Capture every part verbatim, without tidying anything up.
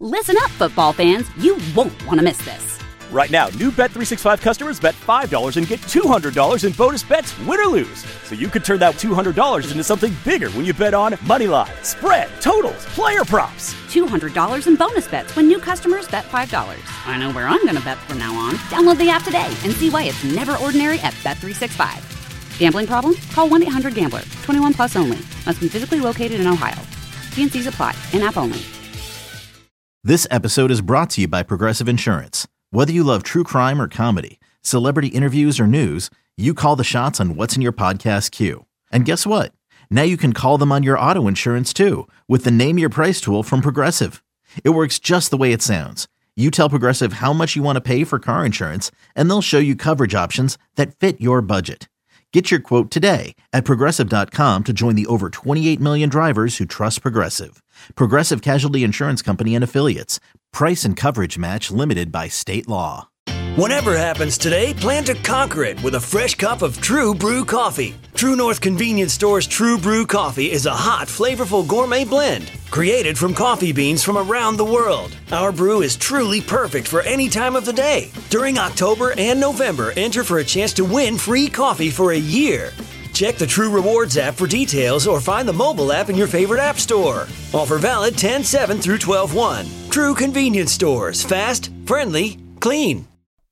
Listen up, football fans. You won't want to miss this. Right now, new Bet three sixty-five customers bet five dollars and get two hundred dollars in bonus bets, win or lose. So you could turn that two hundred dollars into something bigger when you bet on money line, spread, totals, player props. two hundred dollars in bonus bets when new customers bet five dollars. I know where I'm going to bet from now on. Download the app today and see why it's never ordinary at Bet three sixty-five. Gambling problem? Call one eight hundred gambler. twenty-one plus only. Must be physically located in Ohio. T and C's apply. In-app only. This episode is brought to you by Progressive Insurance. Whether you love true crime or comedy, celebrity interviews or news, you call the shots on what's in your podcast queue. And guess what? Now you can call them on your auto insurance too with the Name Your Price tool from Progressive. It works just the way it sounds. You tell Progressive how much you want to pay for car insurance, and they'll show you coverage options that fit your budget. Get your quote today at Progressive dot com to join the over twenty-eight million drivers who trust Progressive. Progressive Casualty Insurance Company and Affiliates. Price and coverage match limited by state law. Whatever happens today, plan to conquer it with a fresh cup of True Brew coffee. True North Convenience Store's True Brew coffee is a hot, flavorful gourmet blend created from coffee beans from around the world. Our brew is truly perfect for any time of the day. During October and November, enter for a chance to win free coffee for a year. Check the True Rewards app for details or find the mobile app in your favorite app store. Offer valid ten seven through twelve one. True Convenience Stores. Fast, friendly, clean.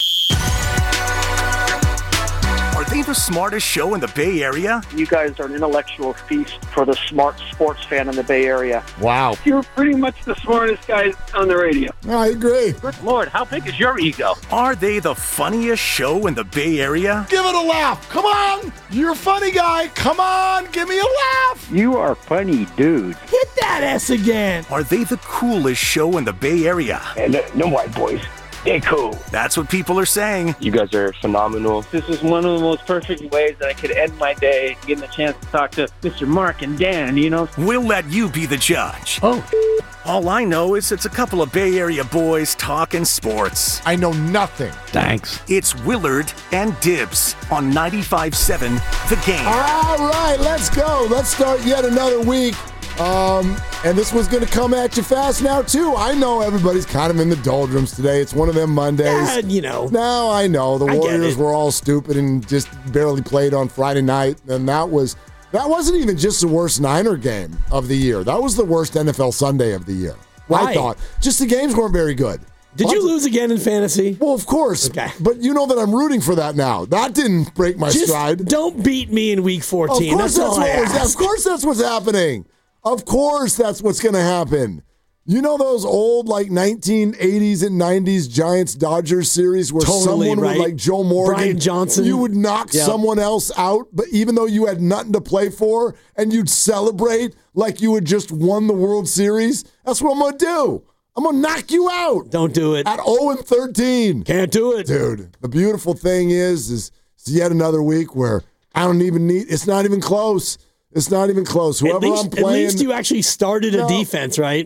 Are they the smartest show in the Bay Area? You guys are an intellectual feast for the smart sports fan in the Bay Area. Wow. You're pretty much the smartest guys on the radio. I agree. Good Lord, how big is your ego? Are they the funniest show in the Bay Area? Give it a laugh. Come on. You're a funny guy. Come on. Give me a laugh. You are funny, dude. Hit that S again. Are they the coolest show in the Bay Area? And no, no white boys. They're cool. That's what people are saying. You guys are phenomenal. This is one of the most perfect ways that I could end my day, getting a chance to talk to Mister Mark and Dan, you know? We'll let you be the judge. Oh. All I know is it's a couple of Bay Area boys talking sports. I know nothing. Thanks. It's Willard and Dibs on ninety-five seven The Game. All right, let's go. Let's start yet another week. Um, and this one's going to come at you fast now, too. I know everybody's kind of in the doldrums today. It's one of them Mondays. Yeah, you know. Now I know. The I Warriors were all stupid and just barely played on Friday night. And that was that wasn't even just the worst Niner game of the year. That was the worst N F L Sunday of the year. Why? I thought. Just the games weren't very good. Did Lots you lose of, again in fantasy? Well, of course. Okay. But you know that I'm rooting for that now. That didn't break my Just stride. Don't beat me in week fourteen. Of course that's that's, all I what was, ask. of course that's what's happening. Of course that's what's going to happen. You know those old like nineteen eighties and nineties Giants-Dodgers series where Totally, someone right. would like Joe Morgan, Brian Johnson. you would knock Yep. someone else out, but even though you had nothing to play for, and you'd celebrate like you had just won the World Series? That's what I'm going to do. I'm going to knock you out. Don't do it. At oh and thirteen. Can't do it. Dude, the beautiful thing is, is it's yet another week where I don't even need, it's not even close. It's not even close. Whoever at least, I'm playing. At least you actually started No. a defense, right?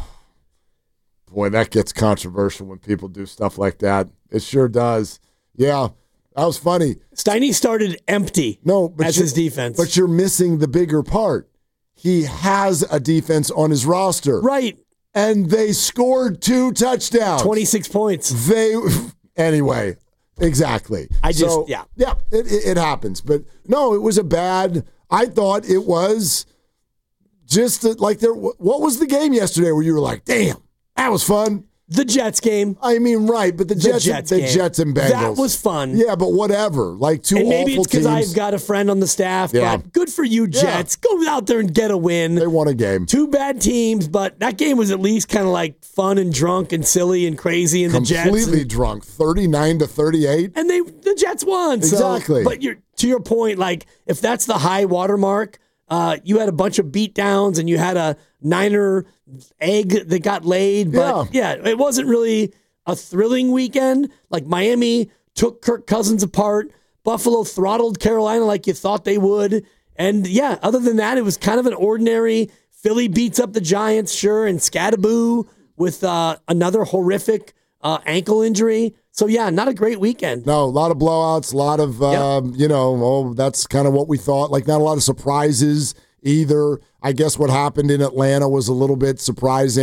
Boy, that gets controversial when people do stuff like that. It sure does. Yeah, that was funny. Steiny started empty No, but as you- his defense. But you're missing the bigger part. He has a defense on his roster. right. And they scored two touchdowns. twenty-six points. They, anyway, exactly. I just- So, yeah. Yeah, it, it, it happens. But no, it was a bad, I thought it was just a, like there, what was the game yesterday where you were like, damn, that was fun? The Jets game. I mean, right, but the Jets, Jets the game. Jets and Bengals. That was fun. Yeah, but whatever. Like two And maybe awful it's because teams. I've got a friend on the staff, Yeah. but good for you, Jets. Go out there and get a win. They won a game. Two bad teams, but that game was at least kind of like fun and drunk and silly and crazy. And the Jets Completely and, drunk. thirty-nine to thirty-eight. and they the Jets won. So- Exactly. but you're to your point, like if that's the high watermark, uh, you had a bunch of beat downs and you had a Niner egg that got laid. But yeah, it wasn't really a thrilling weekend. Like Miami took Kirk Cousins apart. Buffalo throttled Carolina like you thought they would. And yeah, other than that, it was kind of an ordinary. Philly beats up the Giants, sure, and Scadaboo with uh, another horrific uh, ankle injury. So yeah, not a great weekend. No, a lot of blowouts, a lot of, um, you know, oh, that's kind of what we thought. Like not a lot of surprises either. I guess what happened in Atlanta was a little bit surprising.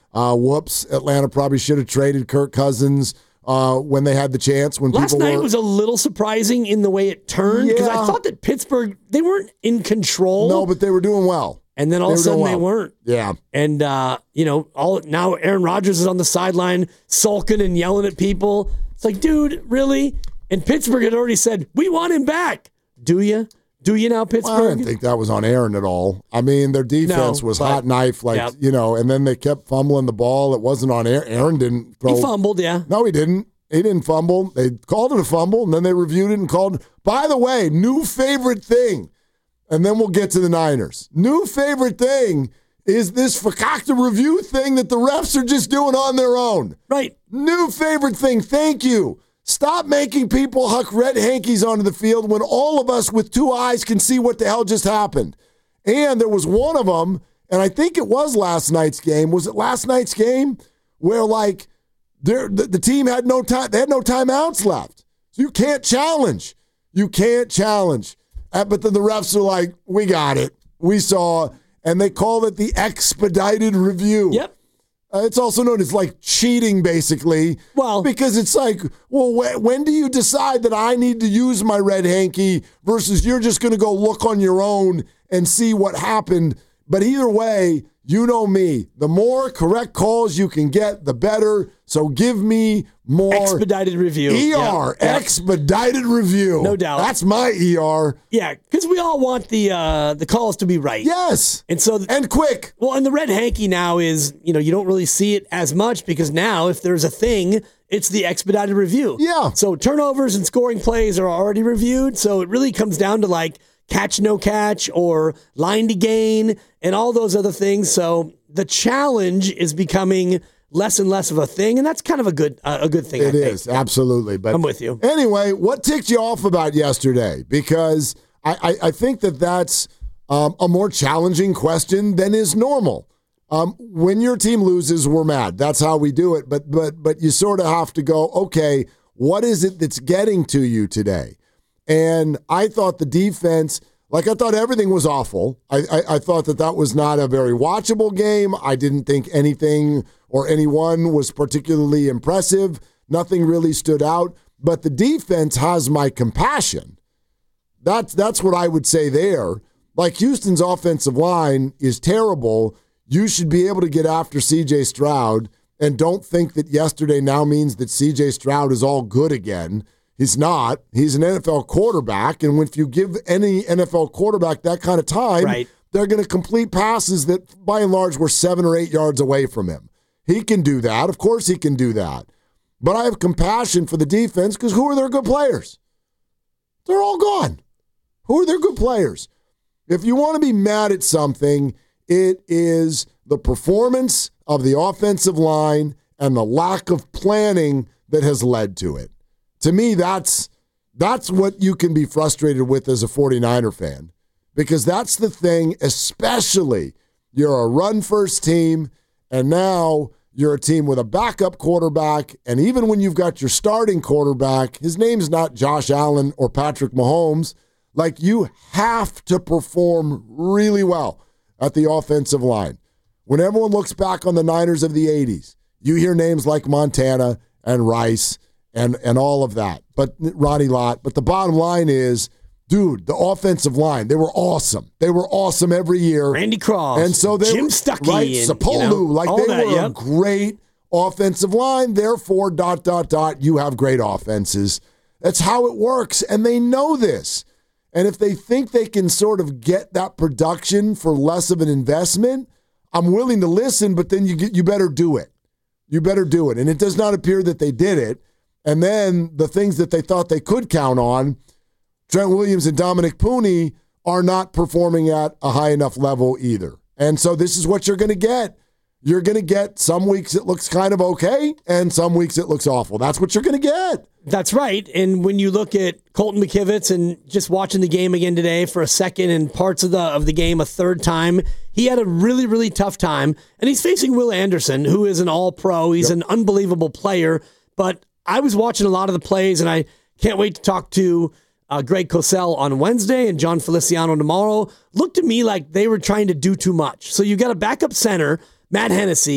Uh, whoops, Atlanta probably should have traded Kirk Cousins uh, when they had the chance. When Last people night were, was a little surprising in the way it turned because Yeah. I thought that Pittsburgh, they weren't in control. No, but they were doing well. And then all They of a were doing sudden they well. weren't. Yeah. And, uh, you know, all now Aaron Rodgers is on the sideline sulking and yelling at people. It's like, dude, really? And Pittsburgh had already said, we want him back. Do you? Do you now, Pittsburgh? Well, I didn't think that was on Aaron at all. I mean, their defense No, was but- hot knife, like, Yep. you know, and then they kept fumbling the ball. It wasn't on Aaron. Aaron didn't throw. He fumbled, yeah. No, he didn't. He didn't fumble. They called it a fumble, and then they reviewed it and called, by the way, new favorite thing. And then we'll get to the Niners. New favorite thing is this fakakta review thing that the refs are just doing on their own. Right. New favorite thing. Thank you. Stop making people huck red hankies onto the field when all of us with two eyes can see what the hell just happened. And there was one of them, and I think it was last night's game. Was it last night's game where, like, the, the team had no time? They had no timeouts left. So you can't challenge. You can't challenge. Uh, but then the refs are like, we got it. We saw. And they call it the expedited review. Yep. Uh, it's also known as like cheating, basically. Well, because it's like, well, wh- when do you decide that I need to use my red hanky versus you're just going to go look on your own and see what happened? But either way, you know me. The more correct calls you can get, the better. So give me more expedited review. E R, Yep. Yep. expedited review. No doubt. That's my E R. Yeah, because we all want the uh, the calls to be right. Yes. And so and quick. Well, and the red hanky now is, you know, you don't really see it as much because now if there's a thing, it's the expedited review. Yeah. So turnovers and scoring plays are already reviewed. So it really comes down to like catch, no catch, or line to gain, and all those other things. So the challenge is becoming less and less of a thing, and that's kind of a good uh, a good thing. It I is, think. absolutely. But I'm with you. Anyway, what ticked you off about yesterday? Because I, I, I think that that's um, a more challenging question than is normal. Um, when your team loses, we're mad. That's how we do it. But but but you sort of have to go, okay, what is it that's getting to you today? And I thought the defense, like I thought everything was awful. I, I, I thought that that was not a very watchable game. I didn't think anything or anyone was particularly impressive. Nothing really stood out. But the defense has my compassion. That's, that's what I would say there. Like Houston's offensive line is terrible. You should be able to get after C J Stroud, and don't think that yesterday now means that C J Stroud is all good again. He's not. He's an N F L quarterback, and if you give any N F L quarterback that kind of time, right, they're going to complete passes that, by and large, were seven or eight yards away from him. He can do that. Of course he can do that. But I have compassion for the defense because who are their good players? They're all gone. Who are their good players? If you want to be mad at something, it is the performance of the offensive line and the lack of planning that has led to it. To me, that's that's what you can be frustrated with as a 49er fan, because that's the thing, especially you're a run-first team, and now you're a team with a backup quarterback, and even when you've got your starting quarterback, his name's not Josh Allen or Patrick Mahomes, like you have to perform really well at the offensive line. When everyone looks back on the Niners of the eighties, you hear names like Montana and Rice and and all of that, but Ronnie Lott. But the bottom line is, dude, the offensive line, they were awesome. They were awesome every year. Randy Cross, and so they Jim were, Stuckey, right, and, Sepolu, you know, like all they that, were yep. a great offensive line. Therefore, dot, dot, dot, you have great offenses. That's how it works, and they know this. And if they think they can sort of get that production for less of an investment, I'm willing to listen, but then you get, you better do it. You better do it. And it does not appear that they did it. And then the things that they thought they could count on, Trent Williams and Dominic Pooney, are not performing at a high enough level either. And so this is what you're going to get. You're going to get some weeks it looks kind of okay, and some weeks it looks awful. That's what you're going to get. That's right. And when you look at Colton McKivitz and just watching the game again today for a second and parts of the of the game a third time, he had a really, really tough time. And he's facing Will Anderson, who is an all-pro. He's yep. an unbelievable player. But I was watching a lot of the plays, and I can't wait to talk to uh, Greg Cosell on Wednesday and John Feliciano tomorrow. Looked to me like they were trying to do too much. So you got a backup center, Matt Hennessy,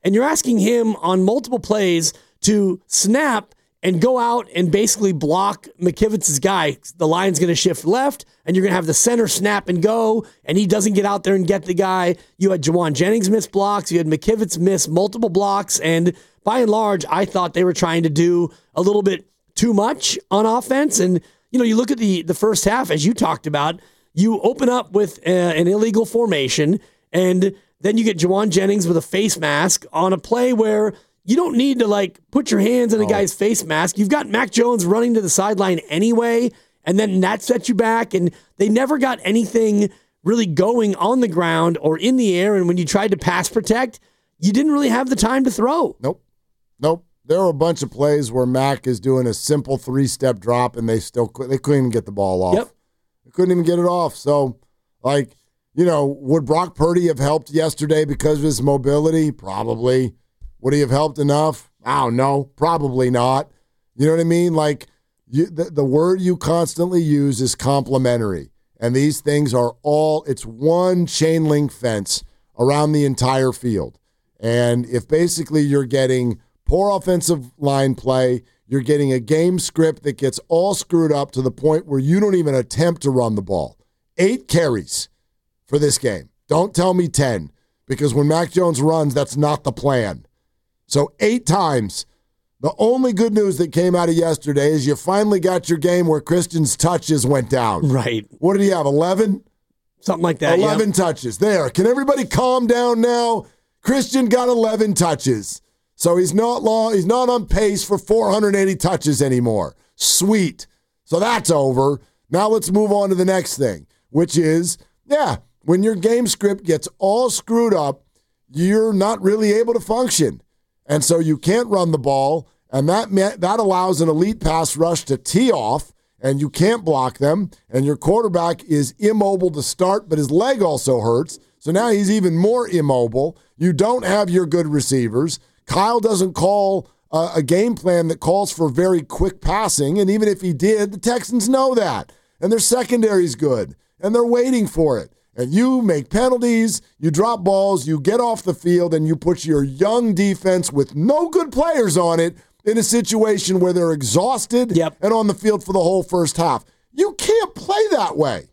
and you're asking him on multiple plays to snap and go out and basically block McKivitz's guy. The line's going to shift left, and you're going to have the center snap and go, and he doesn't get out there and get the guy. You had Juwan Jennings miss blocks. You had McKivitz miss multiple blocks, and by and large, I thought they were trying to do a little bit too much on offense. And, you know, you look at the, the first half, as you talked about, you open up with uh, an illegal formation, and then you get Juwan Jennings with a face mask on a play where you don't need to, like, put your hands in a guy's face mask. You've got Mac Jones running to the sideline anyway, and then that sets you back. And they never got anything really going on the ground or in the air. And when you tried to pass protect, you didn't really have the time to throw. Nope. Nope. There were a bunch of plays where Mac is doing a simple three-step drop, and they still they couldn't even get the ball off. Yep. They couldn't even get it off. So, like, you know, would Brock Purdy have helped yesterday because of his mobility? Probably. Would he have helped enough? I don't know. Probably not. You know what I mean? Like, you, the, the word you constantly use is complementary. And these things are all, it's one chain link fence around the entire field. And if basically you're getting poor offensive line play, you're getting a game script that gets all screwed up to the point where you don't even attempt to run the ball. Eight carries for this game. Don't tell me ten, because when Mac Jones runs, that's not the plan. So eight times. The only good news that came out of yesterday is you finally got your game where Christian's touches went down. Right. What did he have, eleven? Something like that, eleven yeah. touches. There. Can everybody calm down now? Christian got eleven touches. So he's not long, he's not on pace for four hundred eighty touches anymore. Sweet. So that's over. Now let's move on to the next thing, which is, yeah, when your game script gets all screwed up, you're not really able to function. And so you can't run the ball, and that that allows an elite pass rush to tee off, and you can't block them, and your quarterback is immobile to start, but his leg also hurts, so now he's even more immobile. You don't have your good receivers. Kyle doesn't call a, a game plan that calls for very quick passing, and even if he did, the Texans know that, and their secondary's good, and they're waiting for it. And you make penalties, you drop balls, you get off the field, and you put your young defense with no good players on it in a situation where they're exhausted yep. and on the field for the whole first half. You can't play that way.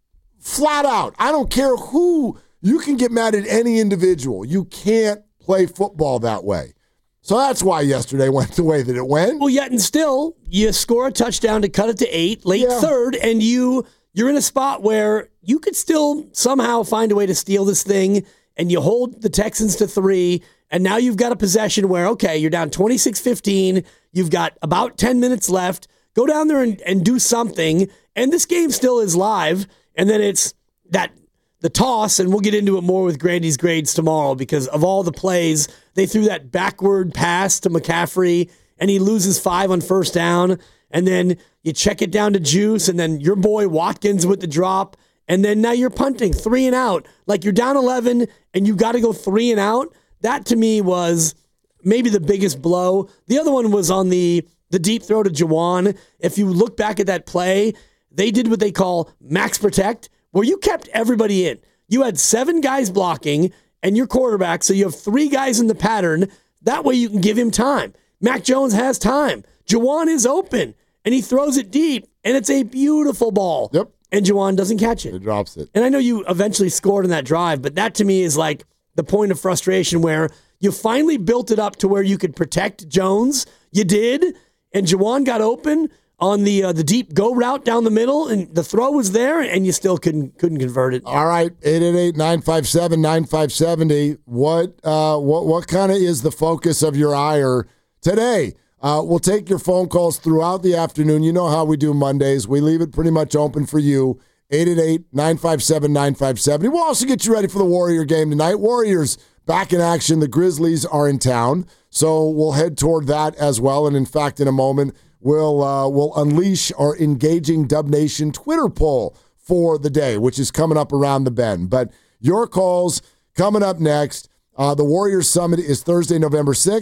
Flat out. I don't care who. You can get mad at any individual. You can't play football that way. So that's why yesterday went the way that it went. Well, yet and still, you score a touchdown to cut it to eight, late yeah. third, and you... You're in a spot where you could still somehow find a way to steal this thing, and you hold the Texans to three, and now you've got a possession where, okay, you're down twenty-six fifteen, you've got about ten minutes left, go down there and, and do something, and this game still is live, and then it's that the toss, and we'll get into it more with Grandy's grades tomorrow, because of all the plays, they threw that backward pass to McCaffrey, and he loses five on first down, and then you check it down to Juice, and then your boy Watkins with the drop, and then now you're punting three and out. Like, you're down eleven, and you got to go three and out. That, to me, was maybe the biggest blow. The other one was on the, the deep throw to Juwan. If you look back at that play, they did what they call max protect, where you kept everybody in. You had seven guys blocking, and your quarterback, so you have three guys in the pattern. That way you can give him time. Mac Jones has time. Juwan is open, and he throws it deep, and it's a beautiful ball. Yep. And Juwan doesn't catch it. He drops it. And I know you eventually scored in that drive, but that to me is like the point of frustration where you finally built it up to where you could protect Jones. You did, and Juwan got open on the uh, the deep go route down the middle, and the throw was there, and you still couldn't couldn't convert it. All right, eight eight eight, nine five seven, nine five seven zero. What uh, what what kind of is the focus of your ire today? Uh, we'll take your phone calls throughout the afternoon. You know how we do Mondays. We leave it pretty much open for you. eight eight eight, nine five seven, nine five seven zero. We'll also get you ready for the Warrior game tonight. Warriors back in action. The Grizzlies are in town, so we'll head toward that as well. And in fact, in a moment, we'll uh, we'll unleash our engaging Dub Nation Twitter poll for the day, which is coming up around the bend. But your calls coming up next. Uh, the Warriors Summit is Thursday, November sixth.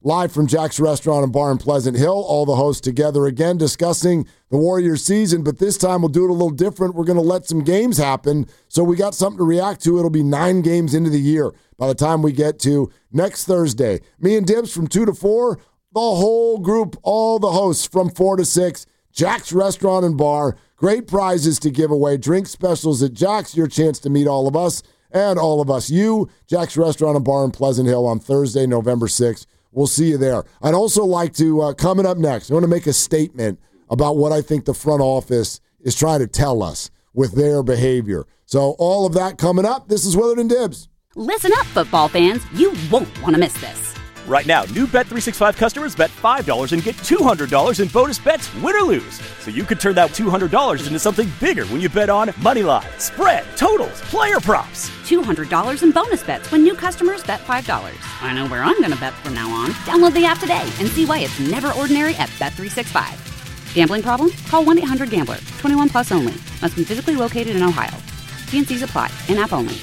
live from Jack's Restaurant and Bar in Pleasant Hill. All the hosts together again discussing the Warriors season, but this time we'll do it a little different. We're going to let some games happen, so we got something to react to. It'll be nine games into the year by the time we get to next Thursday. Me and Dibs from two to four, the whole group, all the hosts from four to six, Jack's Restaurant and Bar. Great prizes to give away, drink specials at Jack's, your chance to meet all of us and all of us. You, Jack's Restaurant and Bar in Pleasant Hill on Thursday, November sixth. We'll see you there. I'd also like to, uh, coming up next, I want to make a statement about what I think the front office is trying to tell us with their behavior. So all of that coming up. This is Willard and Dibs. Listen up, football fans. You won't want to miss this. Right now, new Bet three sixty-five customers bet five dollars and get two hundred dollars in bonus bets, win or lose. So you could turn that two hundred dollars into something bigger when you bet on money line, spread, totals, player props. two hundred dollars in bonus bets when new customers bet five dollars. I know where I'm going to bet from now on. Download the app today and see why it's never ordinary at Bet three sixty-five. Gambling problem? Call one eight hundred gambler. twenty-one plus only. Must be physically located in Ohio. T and C's apply. In-app only.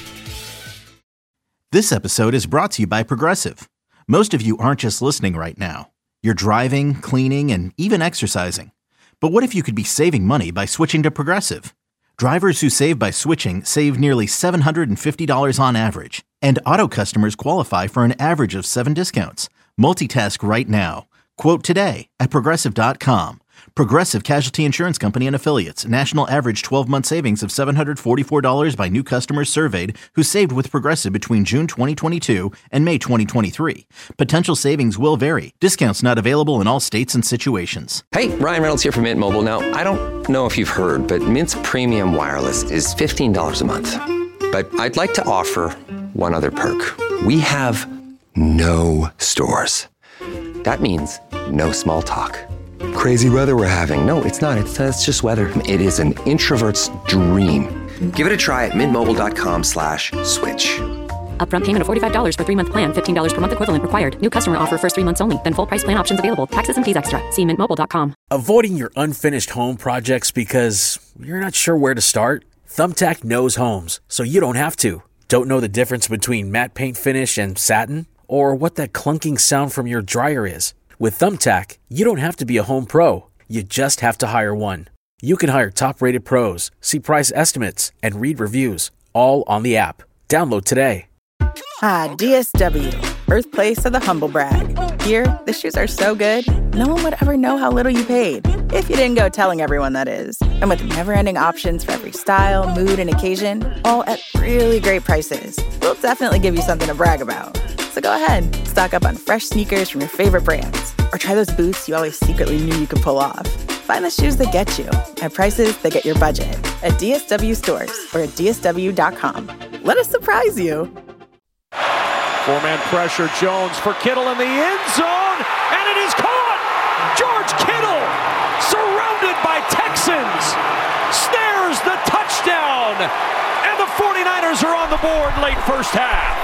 This episode is brought to you by Progressive. Most of you aren't just listening right now. You're driving, cleaning, and even exercising. But what if you could be saving money by switching to Progressive? Drivers who save by switching save nearly seven hundred fifty dollars on average. And auto customers qualify for an average of seven discounts. Multitask right now. Quote today at Progressive dot com. Progressive Casualty Insurance Company and Affiliates. National average twelve-month savings of seven hundred forty-four dollars by new customers surveyed who saved with Progressive between June twenty twenty-two and May twenty twenty-three. Potential savings will vary. Discounts not available in all states and situations. Hey, Ryan Reynolds here from Mint Mobile. Now, I don't know if you've heard, but Mint's premium wireless is fifteen dollars a month. But I'd like to offer one other perk. We have no stores. That means no small talk. Crazy weather we're having. No, it's not. It's, uh, it's just weather. It is an introvert's dream. Give it a try at mintmobile.com slash switch. Upfront payment of forty-five dollars for three-month plan. fifteen dollars per month equivalent required. New customer offer first three months only. Then full price plan options available. Taxes and fees extra. See mint mobile dot com. Avoiding your unfinished home projects because you're not sure where to start? Thumbtack knows homes, so you don't have to. Don't know the difference between matte paint finish and satin? Or what that clunking sound from your dryer is? With Thumbtack, you don't have to be a home pro. You just have to hire one. You can hire top-rated pros, see price estimates, and read reviews, all on the app. Download today. Ah, D S W, birthplace of the humble brag. Here, the shoes are so good, no one would ever know how little you paid. If you didn't go telling everyone, that is. And with never-ending options for every style, mood, and occasion, all at really great prices, we'll definitely give you something to brag about. So go ahead, stock up on fresh sneakers from your favorite brands, or try those boots you always secretly knew you could pull off. Find the shoes that get you at prices that get your budget at D S W stores or at D S W dot com. Let us surprise you. Four-man pressure, Jones for Kittle in the end zone, and it is caught! George Kittle, surrounded by Texans, snares the touchdown, and the 49ers are on the board late first half.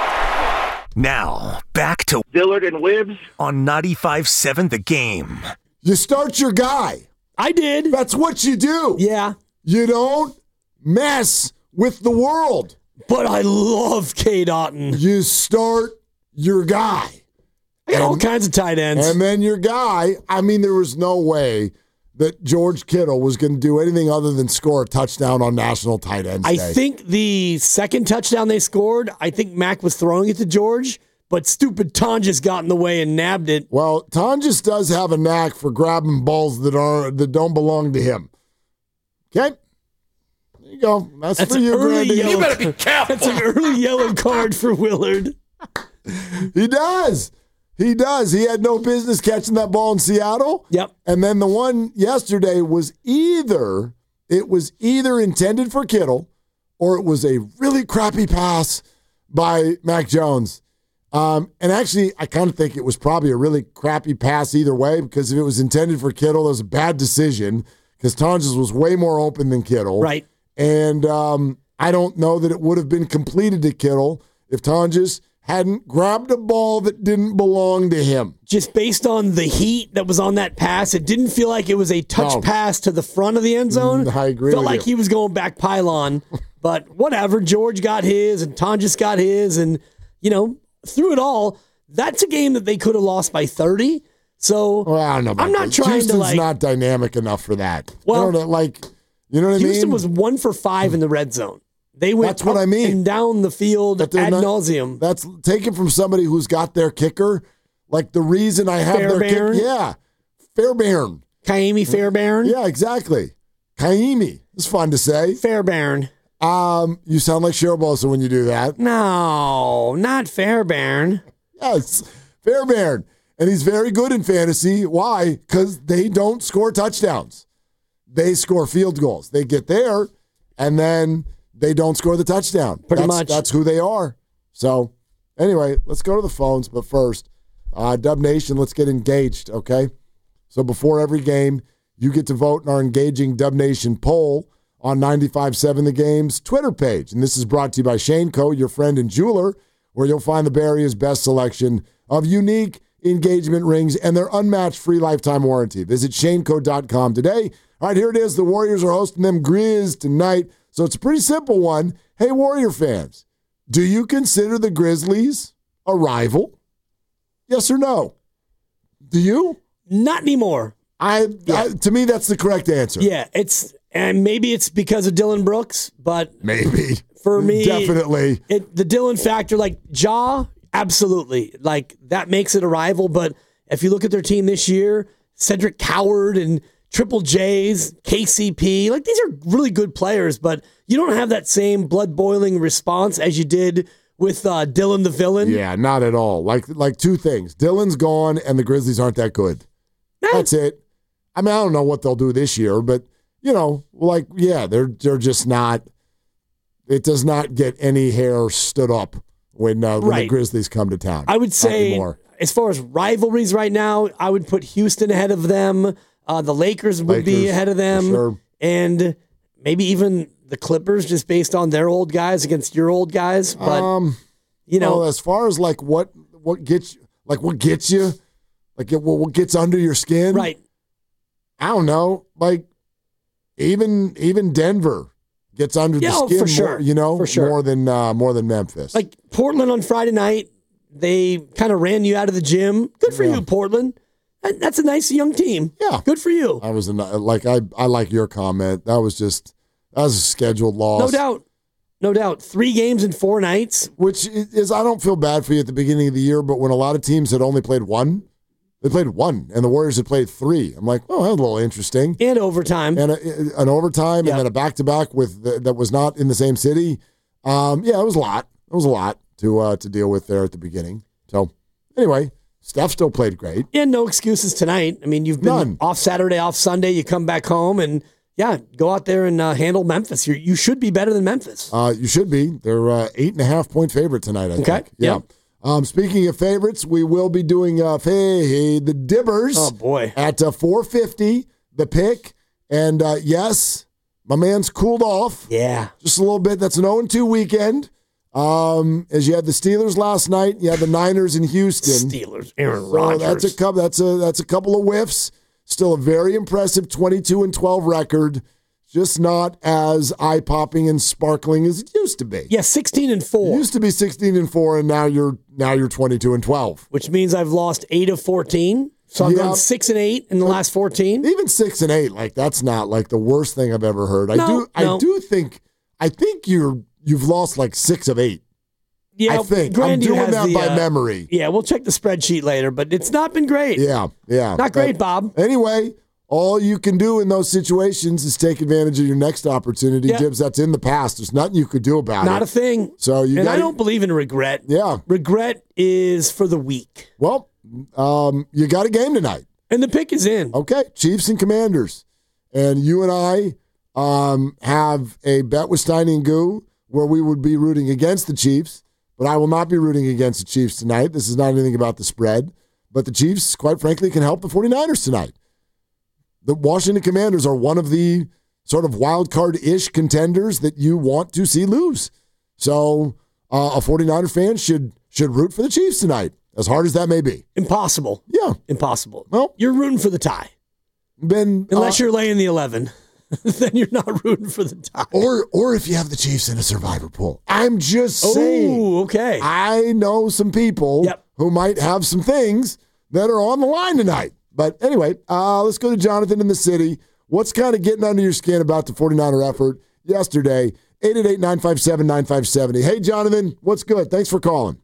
Now, back to Dillard and Wibbs on ninety-five seven The Game. You start your guy. I did. That's what you do. Yeah. You don't mess with the world. But I love Cade Otton. You start your guy. I got and, all kinds of tight ends. And then your guy, I mean, there was no way that George Kittle was going to do anything other than score a touchdown on National Tight Ends Day. I think the second touchdown they scored, I think Mac was throwing it to George, but stupid Tonjes got in the way and nabbed it. Well, Tonjes does have a knack for grabbing balls that are that don't belong to him. Okay? There you go. That's, That's for you, Grandy. Yellow, you better be careful. That's an early yellow card for Willard. He does. He does. He had no business catching that ball in Seattle. Yep. And then the one yesterday was either it was either intended for Kittle or it was a really crappy pass by Mac Jones. Um, and actually, I kind of think it was probably a really crappy pass either way, because if it was intended for Kittle, it was a bad decision because Tonjes was way more open than Kittle. Right. And um, I don't know that it would have been completed to Kittle if Tonjes hadn't grabbed a ball that didn't belong to him. Just based on the heat that was on that pass, it didn't feel like it was a touch no. pass to the front of the end zone. I agree Felt with like you. he was going back pylon. But whatever, George got his and Tonjes got his, and, you know, through it all, that's a game that they could have lost by thirty. So well, I don't know about I'm not that. trying Houston's to like. not dynamic enough for that. Well, I don't know, like, you know what I mean? Houston was one for five in the red zone. They went That's what up I mean. and down the field ad not, nauseum. That's taken from somebody who's got their kicker. Like the reason I have Fairbairn? their kicker. Yeah. Fairbairn. Kaimi Fairbairn? Yeah, exactly. Kaimi. It's fun to say. Fairbairn. Um, you sound like Cheryl Bosa when you do that. No, not Fairbairn. Yes, Fairbairn. And he's very good in fantasy. Why? Because they don't score touchdowns. They score field goals. They get there, and then they don't score the touchdown. Pretty that's, much. That's who they are. So, anyway, let's go to the phones. But first, uh, Dub Nation, let's get engaged, okay? So before every game, you get to vote in our engaging Dub Nation poll on ninety-five seven The Game's Twitter page. And this is brought to you by Shaneco, your friend and jeweler, where you'll find the Bay Area's best selection of unique engagement rings and their unmatched free lifetime warranty. Visit shaneco dot com today. All right, here it is. The Warriors are hosting them Grizz tonight. So it's a pretty simple one. Hey, Warrior fans, do you consider the Grizzlies a rival? Yes or no? Do you? Not anymore. I, yeah. I to me, that's the correct answer. Yeah, it's and maybe it's because of Dylan Brooks, but maybe for me, definitely it, the Dylan factor, like Ja, absolutely, like that makes it a rival. But if you look at their team this year, Cedric Coward and Triple J's, K C P, like these are really good players, but you don't have that same blood boiling response as you did with uh, Dylan the villain. Yeah, not at all. Like like two things: Dylan's gone, and the Grizzlies aren't that good. Man. That's it. I mean, I don't know what they'll do this year, but, you know, like, yeah, they're they're just not – it does not get any hair stood up when, uh, when right. the Grizzlies come to town. I would say, as far as rivalries right now, I would put Houston ahead of them. Uh, the Lakers would Lakers, be ahead of them. Sure. And maybe even the Clippers, just based on their old guys against your old guys. But, um, you know. Well, as far as, like, what, what gets like what gets you, like, what gets under your skin? Right. I don't know, like even even Denver gets under yeah, the skin, for sure. more, you know, for sure. more than uh, more than Memphis. Like Portland on Friday night, they kind of ran you out of the gym. Good for yeah. you, Portland. That's a nice young team. Yeah, good for you. I was a, like I I like your comment. That was just that was a scheduled loss. No doubt, no doubt. Three games in four nights, which is I don't feel bad for you at the beginning of the year, but when a lot of teams had only played one. They played one, and the Warriors had played three. I'm like, oh, that was a little interesting. And overtime. And a, an overtime, yep. and then a back-to-back with the, that was not in the same city. Um, yeah, it was a lot. It was a lot to uh, to deal with there at the beginning. So, anyway, Steph still played great. And no excuses tonight. I mean, you've been None. off Saturday, off Sunday. You come back home, and, yeah, go out there and uh, handle Memphis. You're, you should be better than Memphis. Uh, you should be. They're uh, eight and a half point favorite tonight, I okay. think. Yeah. Yep. Um, speaking of favorites, we will be doing uh, hey, hey, the Dibbers. Oh, boy. At uh, four fifty, the pick. And, uh, yes, my man's cooled off. Yeah. Just a little bit. That's an oh and two weekend. Um, as you had the Steelers last night, you had the Niners in Houston. Steelers, Aaron so Rodgers. That's a, couple, that's, a, that's a couple of whiffs. Still a very impressive twenty-two and twelve record. Just not as eye-popping and sparkling as it used to be. Yeah, sixteen and four. It used to be sixteen and four, and now you're now you're twenty-two and twelve. Which means I've lost eight of fourteen. So I've yeah. gone six and eight in the last fourteen. Even six and eight, like that's not like the worst thing I've ever heard. I no, do no. I do think I think you're you've lost like six of eight. Yeah, I think Grandview I'm doing that the, by uh, memory. Yeah, we'll check the spreadsheet later, but it's not been great. Yeah, yeah. Not great, but Bob. Anyway, all you can do in those situations is take advantage of your next opportunity. Yeah. Dibs, that's in the past. There's nothing you could do about Not it. Not a thing. So you and gotta, I don't believe in regret. Yeah. Regret is for the weak. Well, um, you got a game tonight. And the pick is in. Okay, Chiefs and Commanders. And you and I um, have a bet with Steiny and Goo where we would be rooting against the Chiefs, but I will not be rooting against the Chiefs tonight. This is not anything about the spread. But the Chiefs, quite frankly, can help the 49ers tonight. The Washington Commanders are one of the sort of wild card-ish contenders that you want to see lose. So uh, a 49er fan should should root for the Chiefs tonight, as hard as that may be. Impossible. Yeah. Impossible. Well, you're rooting for the tie. Ben, Unless uh, you're laying the eleven. Then you're not rooting for the tie. Or or if you have the Chiefs in a survivor pool. I'm just saying. Oh, okay. I know some people yep. who might have some things that are on the line tonight. But anyway, uh, let's go to Jonathan in the city. What's kind of getting under your skin about the 49er effort yesterday? eight eight eight, nine five seven, nine five seven zero. Hey, Jonathan, what's good? Thanks for calling.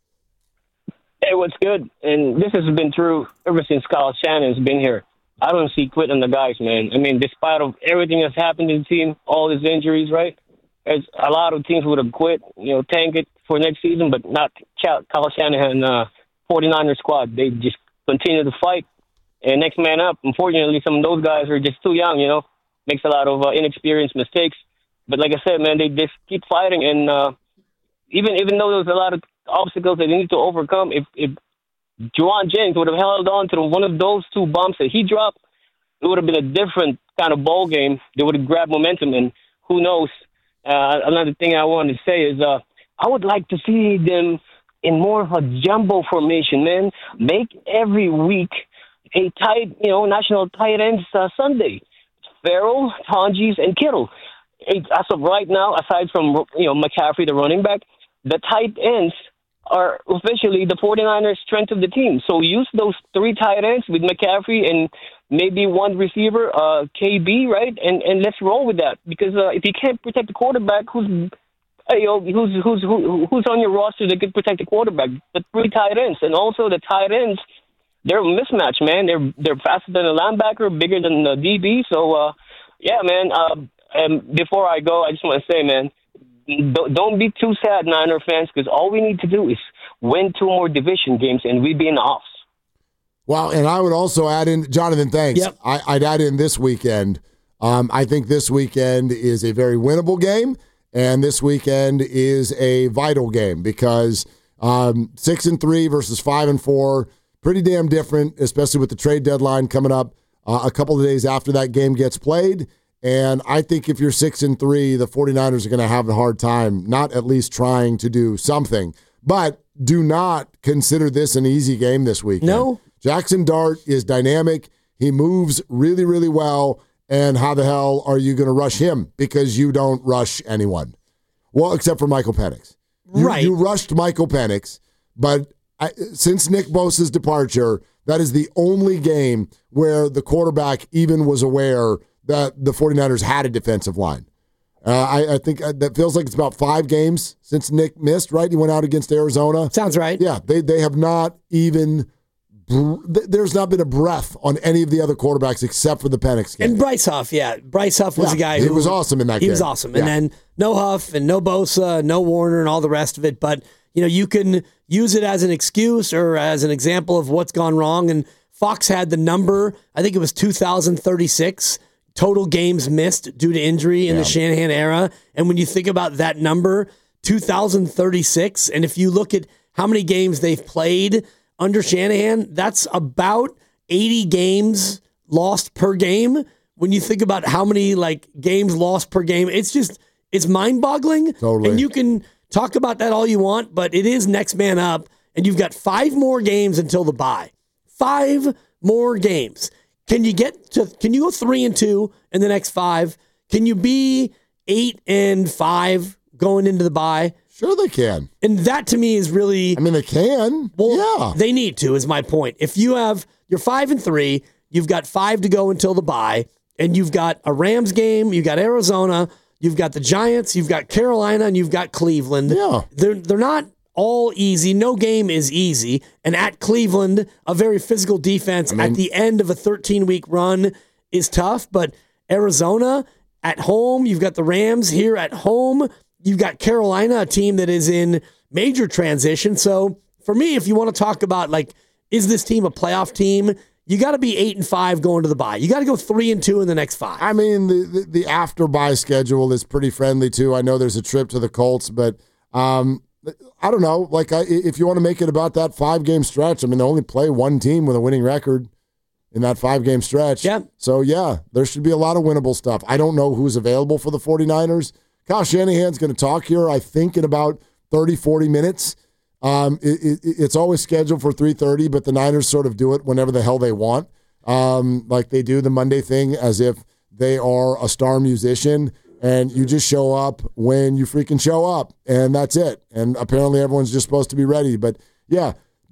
Hey, what's good? And this has been true ever since Kyle Shannon's been here. I don't see quit on the guys, man. I mean, despite of everything that's happened to the team, all his injuries, right? There's a lot of teams would have quit, you know, tank it for next season, but not Kyle Shanahan uh, 49er squad. They just continue to fight. And next man up, unfortunately, some of those guys are just too young, you know, makes a lot of uh, inexperienced mistakes. But like I said, man, they just keep fighting. And uh, even even though there's a lot of obstacles that they need to overcome, if, if Juwan Jennings would have held on to one of those two bombs that he dropped, it would have been a different kind of ball game. They would have grabbed momentum. And who knows? Uh, another thing I wanted to say is uh, I would like to see them in more of a jumbo formation, man. Make every week a tight, you know, national tight ends uh, Sunday. Farrell, Tonjes, and Kittle. As of right now, aside from, you know, McCaffrey, the running back, the tight ends are officially the 49ers' strength of the team. So use those three tight ends with McCaffrey and maybe one receiver, uh, K B, right? And and let's roll with that. Because uh, if you can't protect the quarterback, who's you know, who's who's who, who's on your roster that could protect the quarterback? The three tight ends, and also the tight ends. They're a mismatch, man. They're they're faster than a linebacker, bigger than the D B. So, uh, yeah, man. Uh, and before I go, I just want to say, man, don't, don't be too sad, Niner fans, because all we need to do is win two more division games, and we'd be in the offs. Well, and I would also add in, Jonathan, thanks. Yep. I, I'd add in this weekend. Um, I think this weekend is a very winnable game, and this weekend is a vital game because um, six and three versus five and four. Pretty damn different, especially with the trade deadline coming up uh, a couple of days after that game gets played. And I think if you're six and three, the 49ers are going to have a hard time, not at least trying to do something. But do not consider this an easy game this weekend. No. Jackson Dart is dynamic. He moves really, really well. And how the hell are you going to rush him? Because you don't rush anyone. Well, except for Michael Penix. You, right. You rushed Michael Penix, but I, since Nick Bosa's departure, that is the only game where the quarterback even was aware that the 49ers had a defensive line. Uh, I, I think that feels like it's about five games since Nick missed, right? He went out against Arizona. Sounds right. Yeah, they, they have not even there's not been a breath on any of the other quarterbacks except for the Penix game. And Bryce Huff, yeah. Bryce Huff was yeah, a guy who who was awesome in that he game. He was awesome. Yeah. And then no Huff and no Bosa, no Warner and all the rest of it. But, you know, you can use it as an excuse or as an example of what's gone wrong. And Fox had the number, I think it was two thousand thirty-six total games missed due to injury in yeah. the Shanahan era. And when you think about that number, two thousand thirty-six, and if you look at how many games they've played under Shanahan, that's about eighty games lost per game. When you think about how many like games lost per game, it's just, it's mind-boggling. Totally. And you can talk about that all you want, but it is next man up, and you've got five more games until the bye. Five more games. Can you get to, can you go three and two in the next five? Can you be eight and five going into the bye? Sure they can. And that to me is really... I mean, they can. Well, yeah. They need to, is my point. If you have... You're five and three, you've got five to go until the bye, and you've got a Rams game, you've got Arizona, you've got the Giants, you've got Carolina, and you've got Cleveland. Yeah. They're, they're not all easy. No game is easy. And at Cleveland, a very physical defense I mean, at the end of a thirteen-week run is tough, but Arizona at home, you've got the Rams here at home, you've got Carolina, a team that is in major transition. So for me, if you want to talk about, like, is this team a playoff team? You got to be eight and five going to the bye. You got to go three and two in the next five. I mean, the, the, the after bye schedule is pretty friendly too. I know there's a trip to the Colts, but um, I don't know. Like, I, if you want to make it about that five game stretch, I mean, they only play one team with a winning record in that five game stretch. Yeah. So yeah, there should be a lot of winnable stuff. I don't know who's available for the 49ers. Kyle Shanahan's going to talk here, I think, in about thirty, forty minutes. Um, it, it, it's always scheduled for three thirty, but the Niners sort of do it whenever the hell they want. Um, like they do the Monday thing as if they are a star musician, and you just show up when you freaking show up, and that's it. And apparently everyone's just supposed to be ready. But, yeah,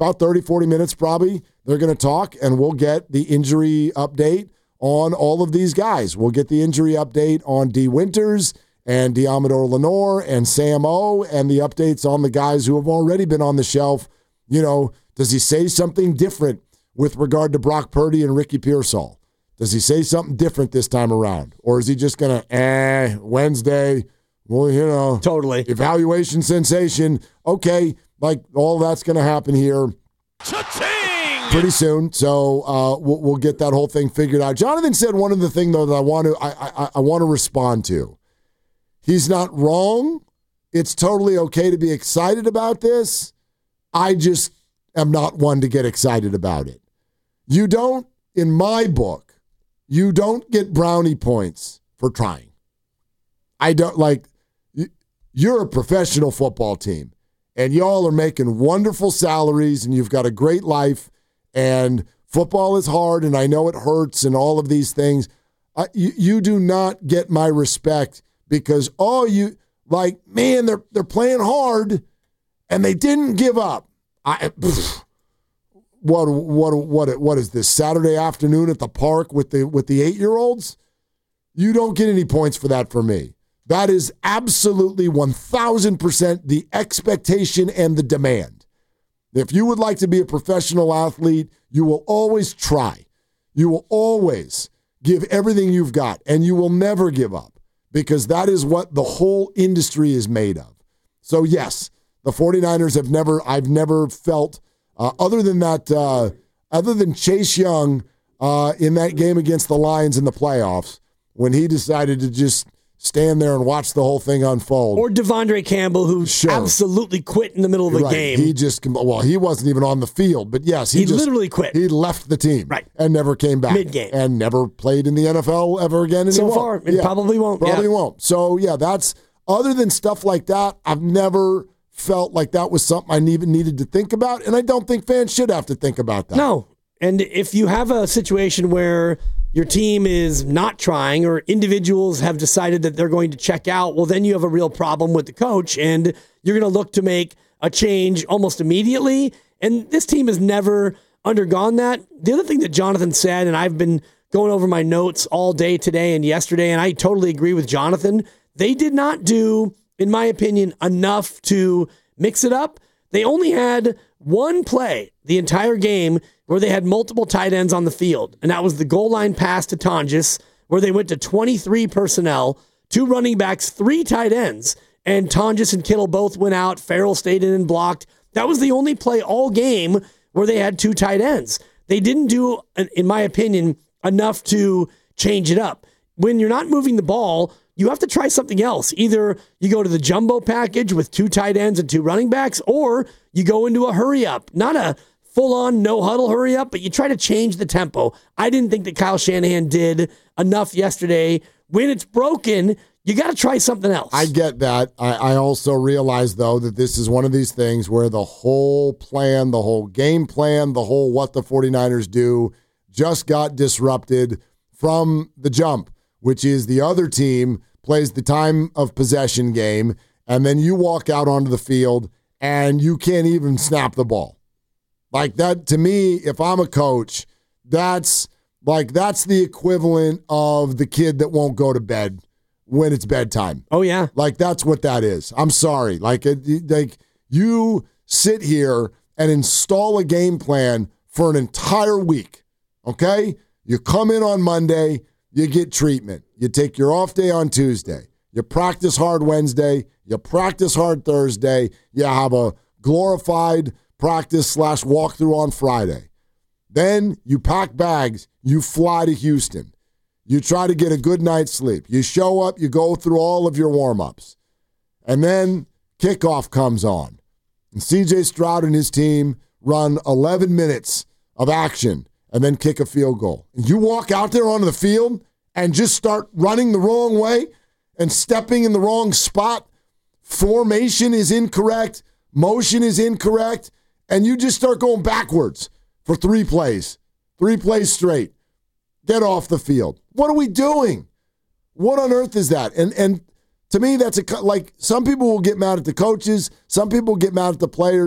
about thirty, forty minutes probably. They're going to talk, and we'll get the injury update on all of these guys. We'll get the injury update on D. Winters and Diamador Lenore and Sam O, and the updates on the guys who have already been on the shelf. You know, does he say something different with regard to Brock Purdy and Ricky Pearsall? Does he say something different this time around? Or is he just going to, eh, Wednesday, well, you know. Totally. Evaluation sensation. Okay, like all that's going to happen here pretty soon. So uh, we'll, we'll get that whole thing figured out. Jonathan said one other thing, though, that I want to I, I, I want to respond to. He's not wrong. It's totally okay to be excited about this. I just am not one to get excited about it. You don't, in my book, you don't get brownie points for trying. I don't, like, you're a professional football team, and y'all are making wonderful salaries, and you've got a great life, and football is hard, and I know it hurts, and all of these things. Uh, you, you do not get my respect because, oh, you, like, man, they're they're playing hard, and they didn't give up. I, pff, what what what what is this Saturday afternoon at the park with the with the eight-year-olds? You don't get any points for that for me. That is absolutely one thousand percent the expectation and the demand. If you would like to be a professional athlete, you will always try. You will always give everything you've got, and you will never give up because that is what the whole industry is made of. So, yes, the 49ers have never, I've never felt, uh, other than that, uh, other than Chase Young uh, in that game against the Lions in the playoffs, when he decided to just stand there and watch the whole thing unfold. Or Devondre Campbell, who sure. absolutely quit in the middle of the right. game. He just, well, he wasn't even on the field, but yes, he, he just, literally quit. He left the team right. and never came back. Mid-game. And never played in the N F L ever again. And so he far, won't. it yeah. probably won't. Probably yeah. won't. So, yeah, that's, other than stuff like that, I've never felt like that was something I even needed to think about, and I don't think fans should have to think about that. No. And if you have a situation where your team is not trying or individuals have decided that they're going to check out, well, then you have a real problem with the coach, and you're going to look to make a change almost immediately. And this team has never undergone that. The other thing that Jonathan said, and I've been going over my notes all day today and yesterday, and I totally agree with Jonathan, they did not do, in my opinion, enough to mix it up. They only had one play the entire game where they had multiple tight ends on the field, and that was the goal line pass to Tonjes, where they went to twenty-three personnel, two running backs, three tight ends, and Tonjes and Kittle both went out. Farrell stayed in and blocked. That was the only play all game where they had two tight ends. They didn't do, in my opinion, enough to change it up. When you're not moving the ball, you have to try something else. Either you go to the jumbo package with two tight ends and two running backs, or you go into a hurry up. Not a full-on no-huddle hurry up, but you try to change the tempo. I didn't think that Kyle Shanahan did enough yesterday. When it's broken, you got to try something else. I get that. I, I also realize, though, that this is one of these things where the whole plan, the whole game plan, the whole what the 49ers do just got disrupted from the jump, which is the other team plays the time of possession game, and then you walk out onto the field and you can't even snap the ball. Like that, to me, if I'm a coach, that's like that's the equivalent of the kid that won't go to bed when it's bedtime. Oh yeah, like that's what that is. I'm sorry. Like, it, like you sit here and install a game plan for an entire week. Okay, you come in on Monday, you get treatment. You take your off day on Tuesday. You practice hard Wednesday. You practice hard Thursday. You have a glorified practice slash walkthrough on Friday. Then you pack bags, you fly to Houston. You try to get a good night's sleep. You show up, you go through all of your warm-ups. And then kickoff comes on. And C J Stroud and his team run eleven minutes of action and then kick a field goal. And you walk out there onto the field and just start running the wrong way and stepping in the wrong spot. Formation is incorrect. Motion is incorrect. And you just start going backwards for three plays. Three plays straight. Get off the field. What are we doing? What on earth is that? And and to me, that's a like some people will get mad at the coaches. Some people will get mad at the players.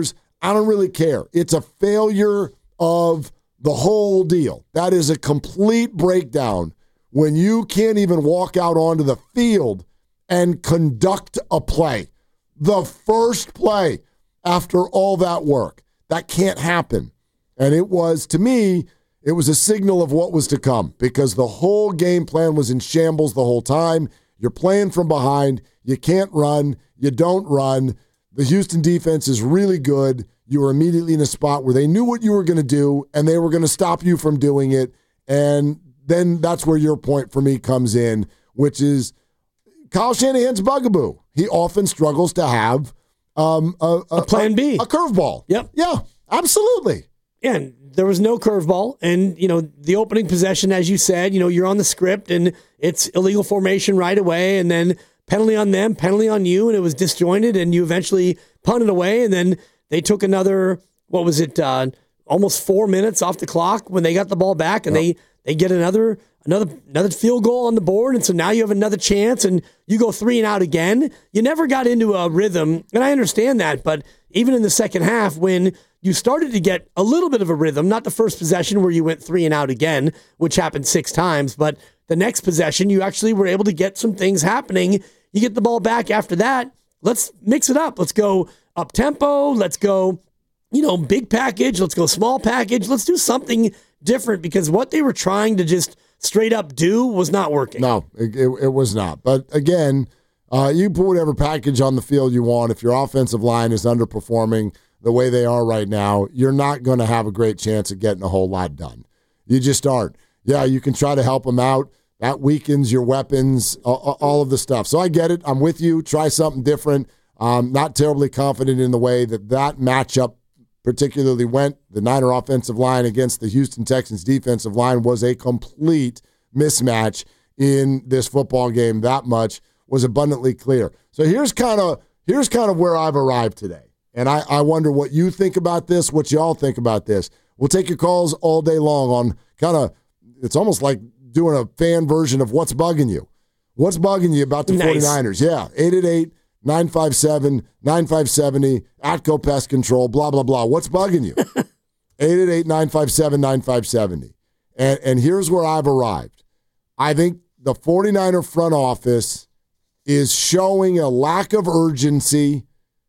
I don't really care. It's a failure of the whole deal. That is a complete breakdown when you can't even walk out onto the field and conduct a play. The first play after all that work. That can't happen. And it was, to me, it was a signal of what was to come because the whole game plan was in shambles the whole time. You're playing from behind. You can't run. You don't run. The Houston defense is really good. You were immediately in a spot where they knew what you were going to do, and they were going to stop you from doing it. And then that's where your point for me comes in, which is Kyle Shanahan's bugaboo. He often struggles to have um, a, a, a plan B, a, a curveball. Yep. Yeah, absolutely. Yeah, and there was no curveball. And, you know, the opening possession, as you said, you know, you're on the script, and it's illegal formation right away, and then penalty on them, penalty on you, and it was disjointed, and you eventually punted away, and then they took another, what was it, uh, almost four minutes off the clock when they got the ball back, and yep. they, they get another another another field goal on the board, and so now you have another chance, and you go three and out again. You never got into a rhythm, and I understand that, but even in the second half, when you started to get a little bit of a rhythm, not the first possession where you went three and out again, which happened six times, but the next possession, you actually were able to get some things happening. You get the ball back after that. Let's mix it up. Let's go up tempo. Let's go, you know, big package. Let's go small package. Let's do something different because what they were trying to just straight up do was not working. No, it, it, it was not. But again, uh, you put whatever package on the field you want. If your offensive line is underperforming the way they are right now, you're not going to have a great chance of getting a whole lot done. You just aren't. Yeah, you can try to help them out. That weakens your weapons, all, all of the stuff. So I get it. I'm with you. Try something different. Um, not terribly confident in the way that that matchup particularly went. The Niner offensive line against the Houston Texans defensive line was a complete mismatch in this football game. That much was abundantly clear. So here's kind of here's kind of where I've arrived today. And I, I wonder what you think about this, what y'all think about this. We'll take your calls all day long on kind of, it's almost like doing a fan version of what's bugging you. What's bugging you about the nice. 49ers? Yeah, eight eight eight, nine five seven, nine five seven zero, Atco Pest Control, blah, blah, blah. What's bugging you? eight eight eight, nine five seven, nine five seven zero. And, and here's where I've arrived. I think the 49er front office is showing a lack of urgency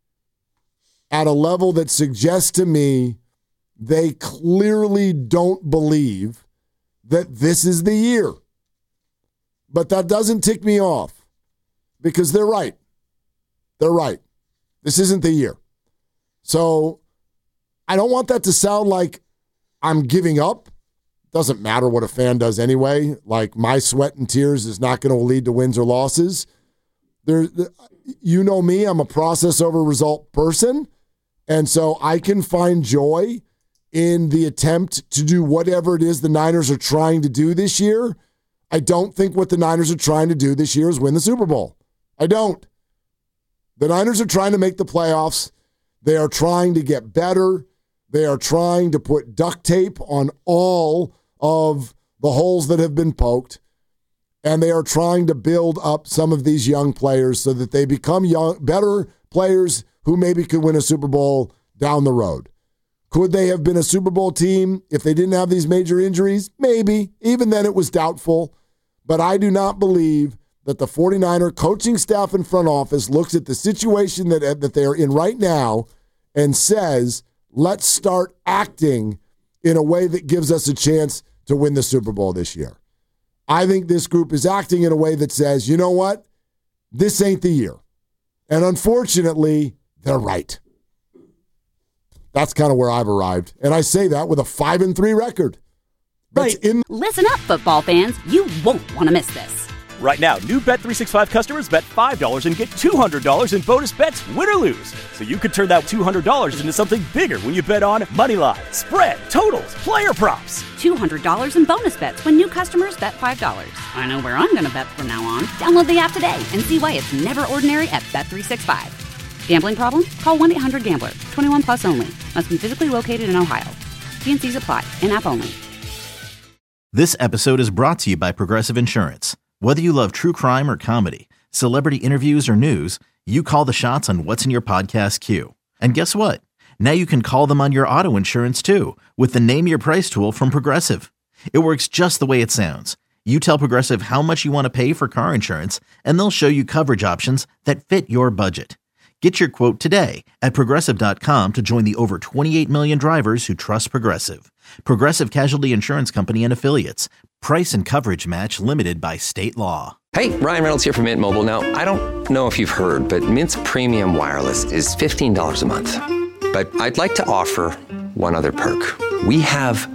at a level that suggests to me they clearly don't believe that this is the year. But that doesn't tick me off because they're right. They're right. This isn't the year. So I don't want that to sound like I'm giving up. Doesn't matter what a fan does anyway. Like my sweat and tears is not going to lead to wins or losses. There, you know me, I'm a process over result person. And so I can find joy in the attempt to do whatever it is the Niners are trying to do this year. I don't think what the Niners are trying to do this year is win the Super Bowl. I don't. The Niners are trying to make the playoffs. They are trying to get better. They are trying to put duct tape on all of the holes that have been poked. And they are trying to build up some of these young players so that they become young, better players who maybe could win a Super Bowl down the road. Could they have been a Super Bowl team if they didn't have these major injuries? Maybe. Even then it was doubtful. But I do not believe that the 49er coaching staff and front office looks at the situation that, that they're in right now and says, let's start acting in a way that gives us a chance to win the Super Bowl this year. I think this group is acting in a way that says, you know what? This ain't the year. And unfortunately, they're right. That's kind of where I've arrived. And I say that with a five and three record. That's right. In- Listen up, football fans. You won't want to miss this. Right now, new Bet three sixty-five customers bet five dollars and get two hundred dollars in bonus bets, win or lose. So you could turn that two hundred dollars into something bigger when you bet on moneyline, spread, totals, player props. two hundred dollars in bonus bets when new customers bet five dollars. I know where I'm going to bet from now on. Download the app today and see why it's never ordinary at Bet three sixty-five. Gambling problem? Call one eight hundred gambler. twenty-one plus only. Must be physically located in Ohio. T and C's apply. In-app only. This episode is brought to you by Progressive Insurance. Whether you love true crime or comedy, celebrity interviews or news, you call the shots on what's in your podcast queue. And guess what? Now you can call them on your auto insurance too with the Name Your Price tool from Progressive. It works just the way it sounds. You tell Progressive how much you want to pay for car insurance, and they'll show you coverage options that fit your budget. Get your quote today at Progressive dot com to join the over twenty-eight million drivers who trust Progressive. Progressive Casualty Insurance Company and Affiliates. Price and coverage match limited by state law. Hey, Ryan Reynolds here from Mint Mobile. Now, I don't know if you've heard, but Mint's premium wireless is fifteen dollars a month. But I'd like to offer one other perk. We have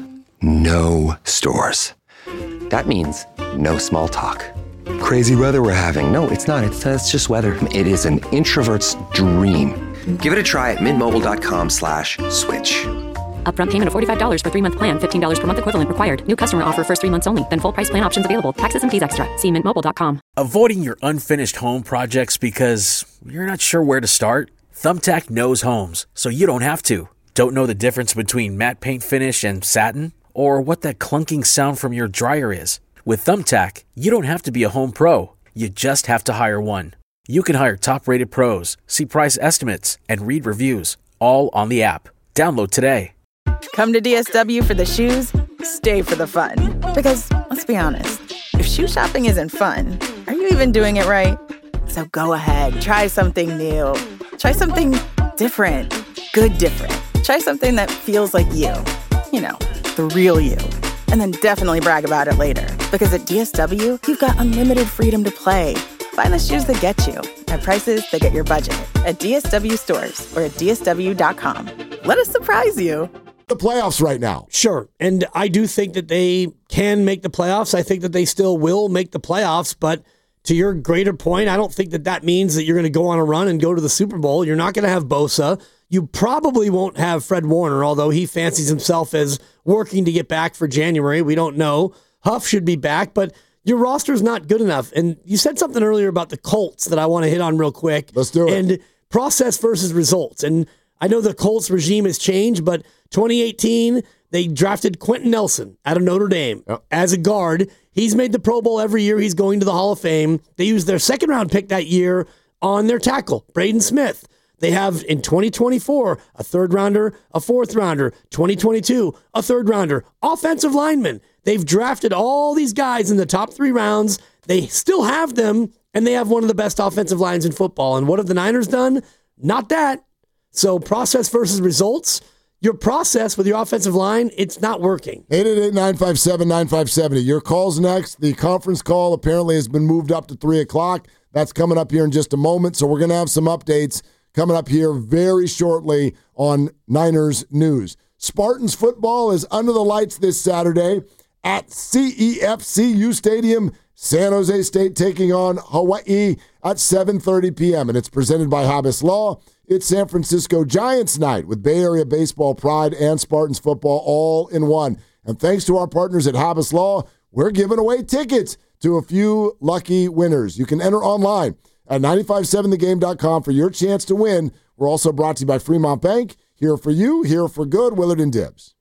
no stores. That means no small talk. Crazy weather we're having. No, it's not. It's, uh, it's just weather. It is an introvert's dream. Give it a try at mintmobile.com slash switch. Upfront payment of forty-five dollars for three-month plan, fifteen dollars per month equivalent required. New customer offer first three months only. Then full price plan options available. Taxes and fees extra. See mint mobile dot com. Avoiding your unfinished home projects because you're not sure where to start? Thumbtack knows homes, so you don't have to. Don't know the difference between matte paint finish and satin? Or what that clunking sound from your dryer is? With Thumbtack, you don't have to be a home pro. You just have to hire one. You can hire top-rated pros, see price estimates, and read reviews, all on the app. Download today. Come to D S W for the shoes, stay for the fun. Because, let's be honest, if shoe shopping isn't fun, are you even doing it right? So go ahead, try something new. Try something different. Good different. Try something that feels like you. You know, the real you. And then definitely brag about it later. Because at D S W, you've got unlimited freedom to play. Find the shoes that get you at prices that get your budget at D S W stores or at D S W dot com. Let us surprise you. The playoffs right now. Sure. And I do think that they can make the playoffs. I think that they still will make the playoffs. But to your greater point, I don't think that that means that you're going to go on a run and go to the Super Bowl. You're not going to have Bosa. You probably won't have Fred Warner, although he fancies himself as working to get back for January. We don't know. Huff should be back, but your roster is not good enough. And you said something earlier about the Colts that I want to hit on real quick. Let's do it. And process versus results. And I know the Colts regime has changed, but twenty eighteen, they drafted Quentin Nelson out of Notre Dame yep. as a guard. He's made the Pro Bowl every year. He's going to the Hall of Fame. They used their second round pick that year on their tackle, Braden Smith. They have in twenty twenty-four a third rounder, a fourth rounder, twenty twenty-two a third rounder, offensive linemen. They've drafted all these guys in the top three rounds. They still have them, and they have one of the best offensive lines in football. And what have the Niners done? Not that. So process versus results. Your process with your offensive line, it's not working. eight eight eight, nine five seven, nine five seven zero. Your call's next. The conference call apparently has been moved up to three o'clock. That's coming up here in just a moment. So we're going to have some updates coming up here very shortly on Niners News. Spartans football is under the lights this Saturday at C E F C U Stadium. San Jose State taking on Hawaii at seven thirty p.m. And it's presented by Habas Law. It's San Francisco Giants night with Bay Area baseball pride and Spartans football all in one. And thanks to our partners at Habas Law, we're giving away tickets to a few lucky winners. You can enter online at nine five seven the game dot com for your chance to win. We're also brought to you by Fremont Bank. Here for you, here for good, Willard and Dibbs.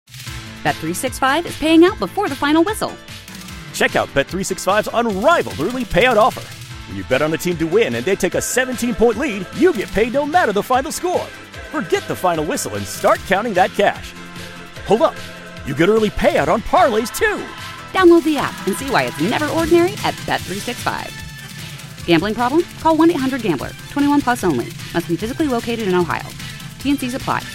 Bet three sixty-five is paying out before the final whistle. Check out Bet three sixty-five's unrivaled early payout offer. When you bet on a team to win and they take a seventeen-point lead, you get paid no matter the final score. Forget the final whistle and start counting that cash. Hold up. You get early payout on parlays, too. Download the app and see why it's never ordinary at Bet three sixty-five. Gambling problem? Call one eight hundred gambler. twenty-one plus only. Must be physically located in Ohio. T and C's apply.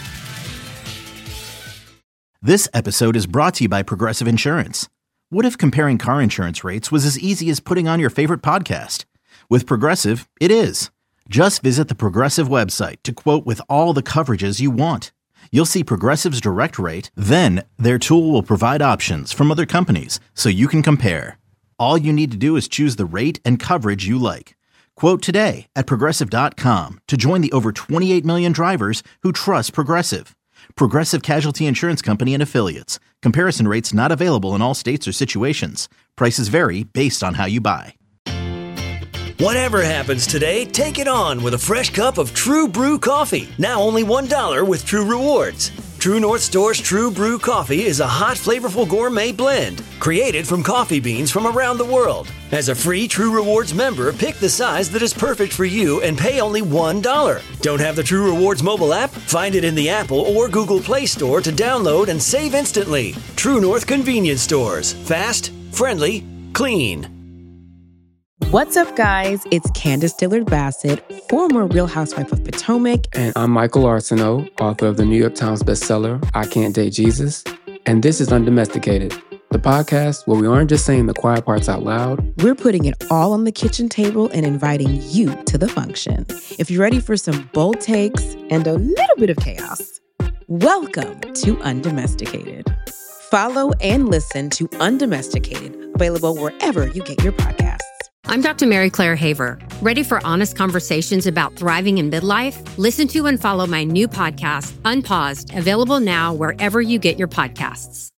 This episode is brought to you by Progressive Insurance. What if comparing car insurance rates was as easy as putting on your favorite podcast? With Progressive, it is. Just visit the Progressive website to quote with all the coverages you want. You'll see Progressive's direct rate, then their tool will provide options from other companies so you can compare. All you need to do is choose the rate and coverage you like. Quote today at Progressive dot com to join the over twenty-eight million drivers who trust Progressive. Progressive Casualty Insurance Company and Affiliates. Comparison rates not available in all states or situations. Prices vary based on how you buy. Whatever happens today, take it on with a fresh cup of True Brew coffee. Now only one dollar with True Rewards. True North Store's True Brew Coffee is a hot, flavorful gourmet blend created from coffee beans from around the world. As a free True Rewards member, pick the size that is perfect for you and pay only one dollar. Don't have the True Rewards mobile app? Find it in the Apple or Google Play Store to download and save instantly. True North Convenience Stores. Fast, friendly, clean. What's up, guys? It's Candace Dillard-Bassett, former Real Housewife of Potomac. And I'm Michael Arsenault, author of the New York Times bestseller, I Can't Date Jesus. And this is Undomesticated, the podcast where we aren't just saying the quiet parts out loud. We're putting it all on the kitchen table and inviting you to the function. If you're ready for some bold takes and a little bit of chaos, welcome to Undomesticated. Follow and listen to Undomesticated, available wherever you get your podcasts. I'm Doctor Mary Claire Haver. Ready for honest conversations about thriving in midlife? Listen to and follow my new podcast, Unpaused, available now wherever you get your podcasts.